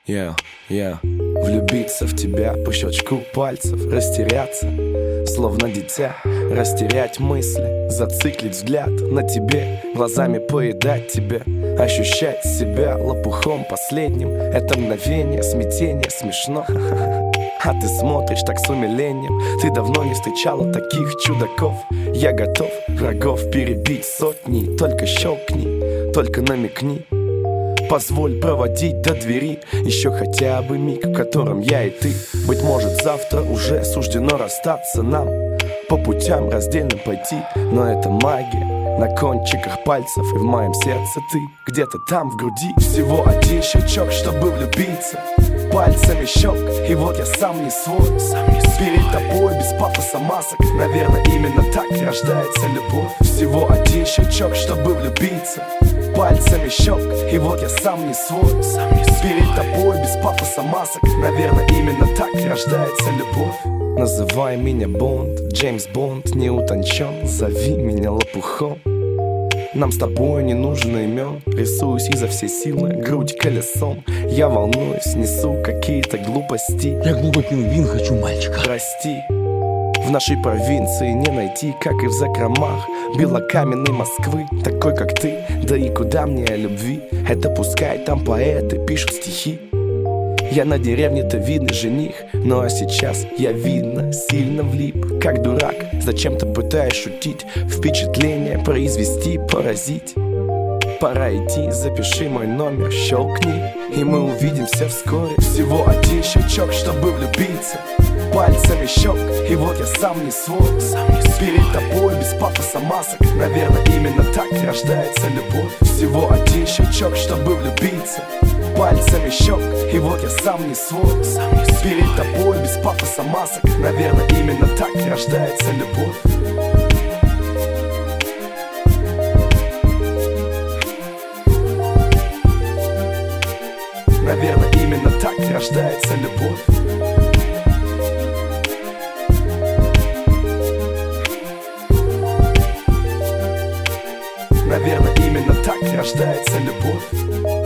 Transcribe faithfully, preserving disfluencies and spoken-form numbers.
Я, я влюбиться в тебя по щелчку пальцев, растеряться, словно дитя, растерять мысли, зациклить взгляд на тебе, глазами поедать тебя, ощущать себя лопухом последним. Это мгновение, смятение, смешно. А ты смотришь так с умилением. Ты давно не встречала таких чудаков. Я готов врагов перебить сотни. Только щелкни, только намекни. Позволь проводить до двери еще хотя бы миг, в котором я и ты. Быть может, завтра уже суждено расстаться нам, по путям раздельным пойти. Но это магия на кончиках пальцев, и в моем сердце ты где-то там в груди. Всего один щелчок, чтобы влюбиться, пальцами щелк, и вот я сам не свой. Перед тобой без пафоса масок, наверное, именно так рождается любовь. Всего один щелчок, чтобы влюбиться, пальцами щелк, и вот я сам не свой. Перед тобой без пафоса масок, наверное, именно так рождается любовь. Называй меня Бонд, Джеймс Бонд не утончен, зови меня лопухом. Нам с тобой не нужно имен, рисуюсь изо всей силы, грудь колесом. Я волнуюсь, несу какие-то глупости. Я глупый пингвин, хочу мальчика. Прости, в нашей провинции не найти, как и в закромах белокаменной Москвы, такой как ты. Да и куда мне о любви? Это пускай там поэты пишут стихи. Я на деревне-то видный жених, ну а сейчас я, видно, сильно влип, как дурак. Зачем-то пытаюсь шутить, впечатление произвести, поразить. Пора идти, запиши мой номер, щелкни, и мы увидимся вскоре. Всего один щелчок, чтобы влюбиться, пальцами щелк, и вот я сам не свой. Перед тобой без пафоса масок, наверное, именно так рождается любовь. Всего один щелчок, чтобы влюбиться, пальцами щелк, и вот я сам не свой. Перед тобой без пафоса масок, наверное, именно так рождается любовь. Наверное, именно так рождается любовь. Наверное, именно так рождается любовь.